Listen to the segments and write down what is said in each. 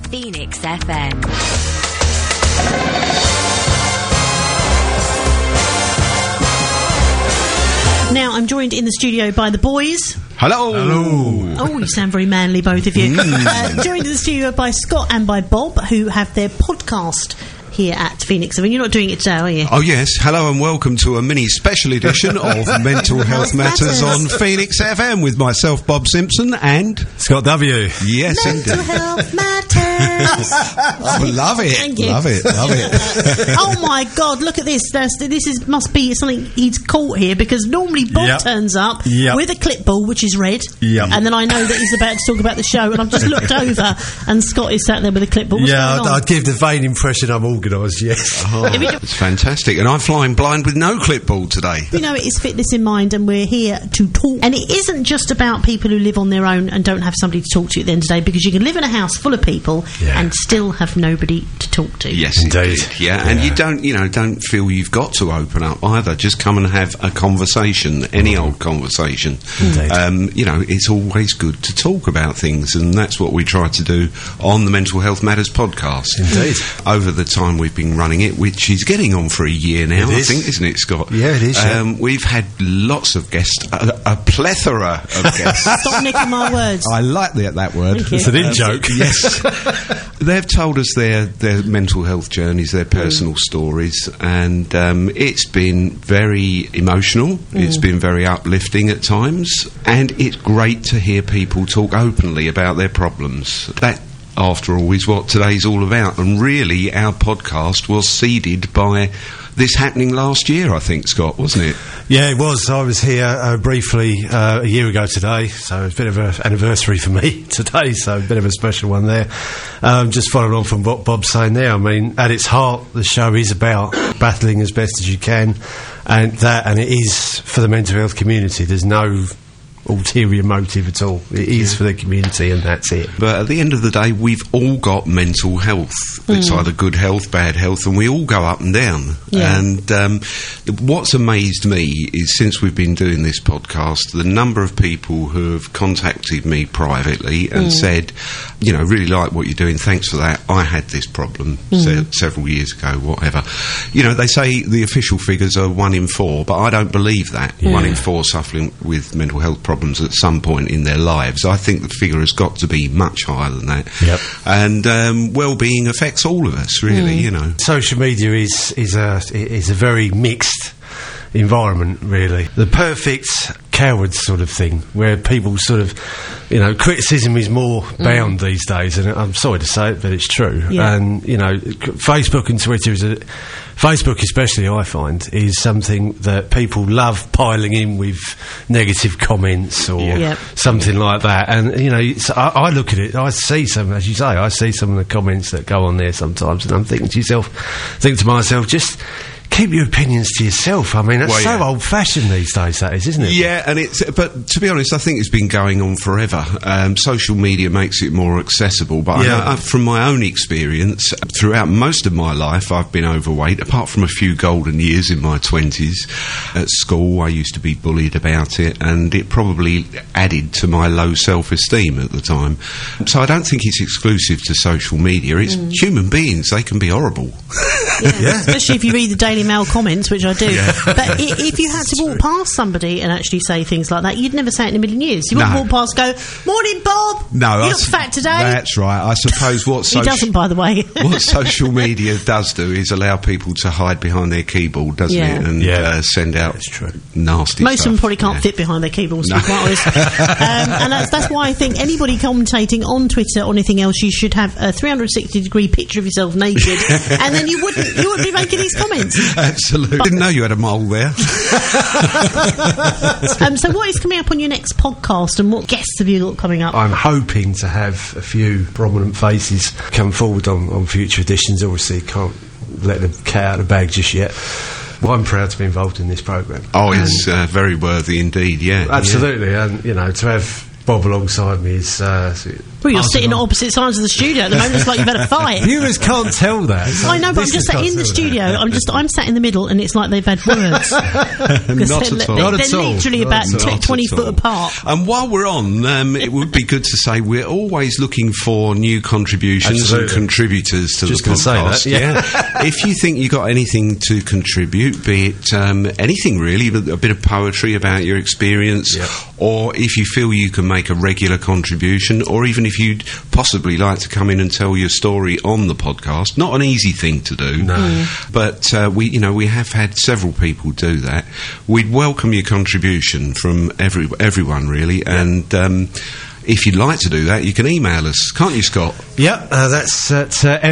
Phoenix FM. Now I'm joined in the studio by the boys. Hello. Oh, you sound very manly, both of you. Joined in the studio by Scott and by Bob, who have their podcast here at Phoenix. I mean, you're not doing it today, are you? Oh, yes. Hello and welcome to a mini special edition of Mental Health Matters on Phoenix FM with myself, Bob Simpson, and Scott W. Yes, Mental indeed. Health Matters. I love it. Thank you. Love it. Oh my God! Look at this. Must be something he's caught here, because normally Bob turns up with a clipboard which is red, and then I know that he's about to talk about the show, and I've just looked over, and Scott is sat there with a clipboard. What's going on? I'd give the vain impression I'm organised. Yes, it's fantastic, and I'm flying blind with no clipboard today. You know, it is Fitness in Mind, and we're here to talk. And it isn't just about people who live on their own and don't have somebody to talk to at the end of the day, because you can live in a house full of people and still have nobody to talk to. Yes, indeed. And you don't feel you've got to open up either. Just come and have a conversation, any old conversation. It's always good to talk about things, and that's what we try to do on the Mental Health Matters podcast. Indeed. Over the time we've been running it, which is getting on for a year now, I think, isn't it, Scott? Yeah, it is. We've had lots of guests, a plethora of guests. Stop nicking my words. I like that word. It's an in-joke. Yes. They've told us their mental health journeys, their personal stories, and it's been very emotional. It's been very uplifting at times, and it's great to hear people talk openly about their problems. That, after all, is what today's all about. And really, our podcast was seeded by this happening last year, I think, Scott, wasn't it? Yeah, it was. I was here briefly a year ago today, so it's a bit of an anniversary for me today, so a bit of a special one there. Just following on from what Bob's saying there, I mean, at its heart, the show is about battling as best as you can, and it is for the mental health community. There's no ulterior motive at all. It is for the community, and that's it. But at the end of the day, we've all got mental health. It's either good health, bad health, and we all go up and down. And what's amazed me is, since we've been doing this podcast, the number of people who have contacted me privately and said, really like what you're doing, thanks for that, I had this problem several years ago, whatever. They say the official figures are 1 in 4, but I don't believe that. 1 in 4 suffering with mental health problems at some point in their lives. I think the figure has got to be much higher than that. And well-being affects all of us, really. Social media is a very mixed environment, really. The perfect coward sort of thing, where people sort of, criticism is more bound these days, and I'm sorry to say it, but it's true. And Facebook and Twitter Facebook especially, I find, is something that people love piling in with negative comments or something like that. And, I look at it, I see some, as you say, I see some of the comments that go on there sometimes, and I'm thinking to myself, just keep your opinions to yourself. I mean, that's so old-fashioned these days, that is, isn't it? Yeah, but to be honest, I think it's been going on forever. Social media makes it more accessible, but I from my own experience, throughout most of my life, I've been overweight, apart from a few golden years in my 20s. At school, I used to be bullied about it, and it probably added to my low self-esteem at the time. So I don't think it's exclusive to social media. It's human beings. They can be horrible. Especially if you read the Daily Mail comments, which I do. But if you had to walk past somebody and actually say things like that, you'd never say it in a million years. You wouldn't walk past and go, "Morning, Bob. No, you look fat today." That's right. I suppose what he doesn't, by the way. What social media does do is allow people to hide behind their keyboard, doesn't it? And send out nasty Most stuff. of them probably can't fit behind their keyboards, to be quite honest. And that's why I think anybody commentating on Twitter or anything else, you should have a 360-degree picture of yourself naked, and then you wouldn't be making these comments. Absolutely. Didn't know you had a mole there. So what is coming up on your next podcast, and what guests have you got coming up? I'm hoping to have a few prominent faces come forward on future editions. Obviously, can't let the cat out of the bag just yet. Well, I'm proud to be involved in this programme. Oh, it's very worthy indeed, Absolutely, and, to have Bob alongside me is... well, you're sitting at opposite sides of the studio at the moment. It's like you've had a fight. Viewers can't tell that. I know, but I'm just in the studio. I'm sat in the middle, and it's like they've had words. Not at all. They're literally about 20 foot apart. And while we're on, it would be good to say we're always looking for new contributions and contributors to the podcast. Say that, If you think you got anything to contribute, be it anything really, a bit of poetry about your experience, or if you feel you can make a regular contribution, or even if you'd possibly like to come in and tell your story on the podcast, not an easy thing to do. No. But we have had several people do that. We'd welcome your contribution from everyone really, and if you'd like to do that, you can email us, can't you, Scott? Yep, that's at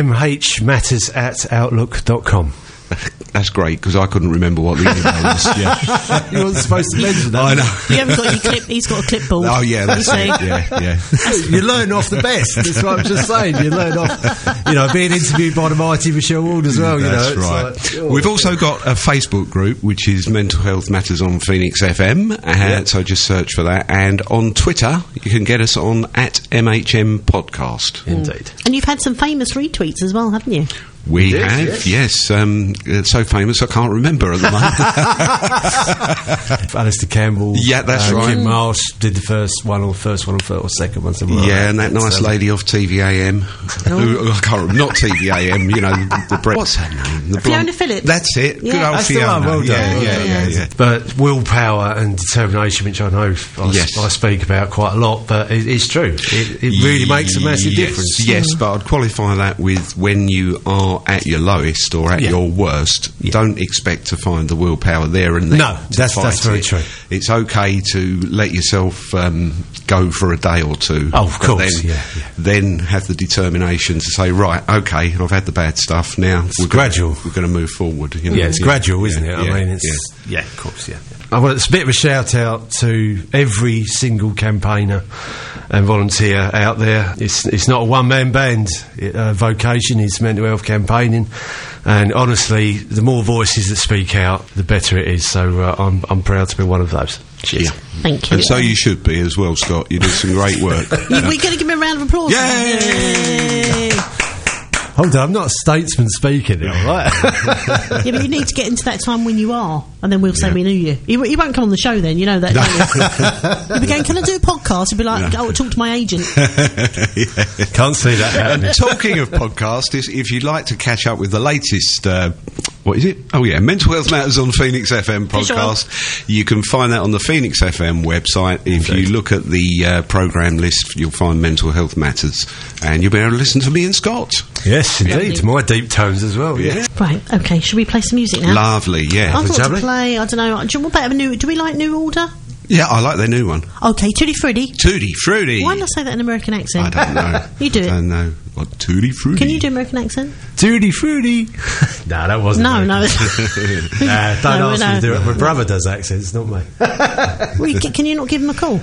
mhmatters@outlook.com. That's great, because I couldn't remember what the email was. Yeah. You weren't supposed to mention that. I know. You haven't got your clip. He's got a clipboard. Oh yeah, that's it. Yeah. You learn off the best. That's what I'm just saying. You learn off, being interviewed by the mighty Michelle Ward as well. That's right. Like, we've also got a Facebook group, which is Mental Health Matters on Phoenix FM. So just search for that. And on Twitter, you can get us on @MHM Podcast. Indeed. And you've had some famous retweets as well, haven't you? We have, yes. So famous I can't remember at the moment. Alistair Campbell. Yeah, that's right. Kim Marsh did the first one or second one. Yeah, and that nice lady off TVAM. Who, I can't remember. Not TVAM, what's her name? Fiona Phillips. That's it. Yeah. Good old That's Fiona. The one. Well done. Yeah. But willpower and determination, which I know I speak about quite a lot, but it's true. It really makes a massive difference. Yes, but I'd qualify that with when you are at your lowest or at your worst, don't expect to find the willpower there and then. No, that's very true. It's okay to let yourself go for a day or two. Oh, of course. Then have the determination to say, right, okay, I've had the bad stuff. Now we're gradual. We're going to move forward. It's gradual, isn't it? I mean, it's of course. I want a bit of a shout out to every single campaigner and volunteer out there. It's not a one-man band vocation, it's mental health campaigning, and honestly, the more voices that speak out, the better it is. So I'm proud to be one of those. Cheers. Yeah. Thank you. And so you should be as well, Scott. You did some great work. We're going to give him a round of applause. Yay! Hold on, I'm not a statesman speaking now, right? Yeah, but you need to get into that time when you are, and then we'll say we knew you. He won't come on the show then, you know that. You'll be going, can I do a podcast? You'll be like, talk to my agent. Can't see that happening. Talking of podcasts, if you'd like to catch up with the latest... what is it? Oh yeah, Mental Health Matters on Phoenix FM podcast. You can find that on the Phoenix FM website. If you look at the programme list, you'll find Mental Health Matters, and you'll be able to listen to me and Scott. Yes, indeed. My deep tones as well. Yeah. Right. Okay. Should we play some music now? Lovely. Yeah. I thought to play. I don't know. What about a new? Do we like New Order? Yeah, I like their new one. Okay, Tutti Frutti. Tutti Frutti. Why not say that in an American accent? I don't know. You do it. I don't know. What, Tutti Frutti? Can you do American accent? Tutti Frutti. No, that wasn't. No. Don't ask me to do it. My brother does accents, not me. Well, can you not give him a call?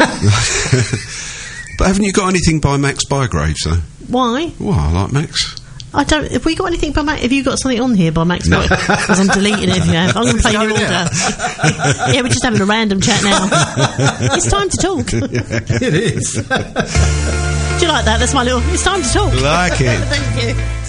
But haven't you got anything by Max Bygraves, though? Why? Well, I like Max. I don't. Have we got anything by Max? Have you got something on here by Max? No. Because I'm deleting it if you have. I'm going to play New Order. Yeah, we're just having a random chat now. It's time to talk. It is. Do you like that? That's my little... It's time to talk. Like it. Thank you.